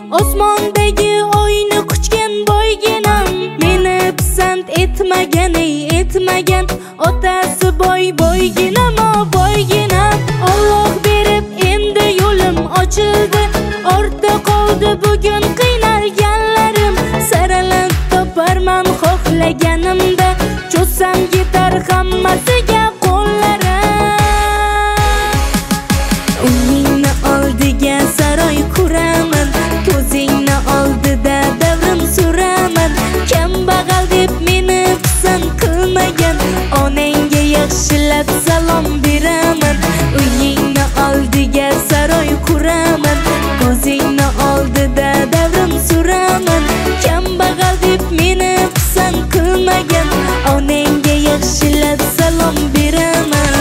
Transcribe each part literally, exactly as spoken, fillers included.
Osmondagi oyni quchgan boyginam meni pisand etmagan ey etmagan otasi boy boyginam o boyginam Alloh berib endi yo'lim ochildi ortda qoldi bugun qiynalganlarim saralab toparman xohlaganimda cho'zsam yetar hammasiga qo'llarim Uyingni oldiga saroy quraman ko'zingni oldida davrim suraman kambag'al deb meni pisand qilmagan onangga yaxshilab salom beraman Uyingni oldiga saroy quraman ko'zingni oldida davrim suraman kambag'al deb meni pisand qilmagan onangga yaxshilab salom beraman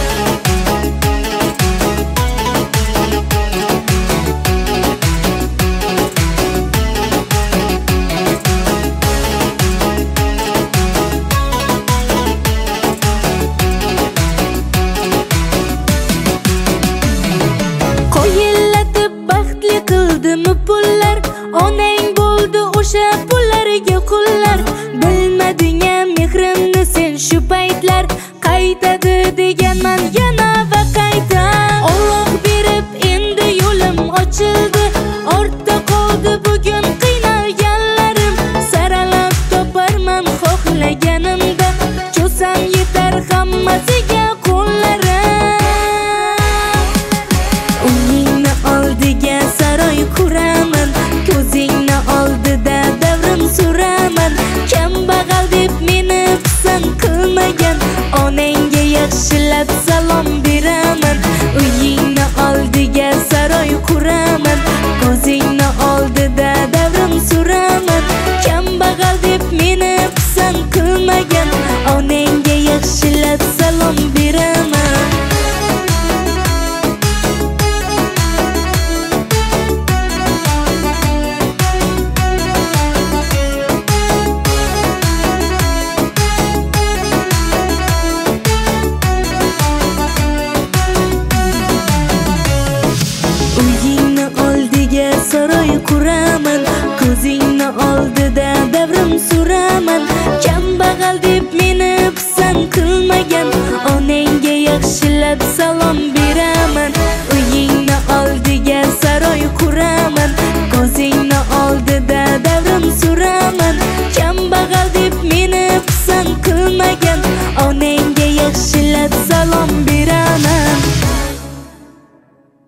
Qo'yillatib baxtli qildimi pullar onang bo'ldi o'sha pullarga qullar bilmading-a mehrimni sen shu paytlar qaytadi deganman yana va qayta Alloh berib endi yo'lim ochildi ortda qoldi bugun qiynalganlarim saralab toparman xohlaganimda cho'zsam yetar hammasiga qo'llarim Uyingni oldiga saroy quraman ko'zingni oldida davrim suraman kambag'al deb meni pisand qilmagan onangga yaxshilab salom beraman Uyingni oldiga saroy quraman ko'zingni oldida davrim suraman kambag'al deb meni pisand qilmagan onangga yaxshilab salom beraman Uyingni oldiga saroy quraman ko'zingni oldida davrim suraman kambag'al deb meni pisand qilmagan onangga yaxshilab salom beraman Uyingni oldiga saroy quraman ko'zingni oldida davrim suraman kambag'al deb meni pisand qilmagan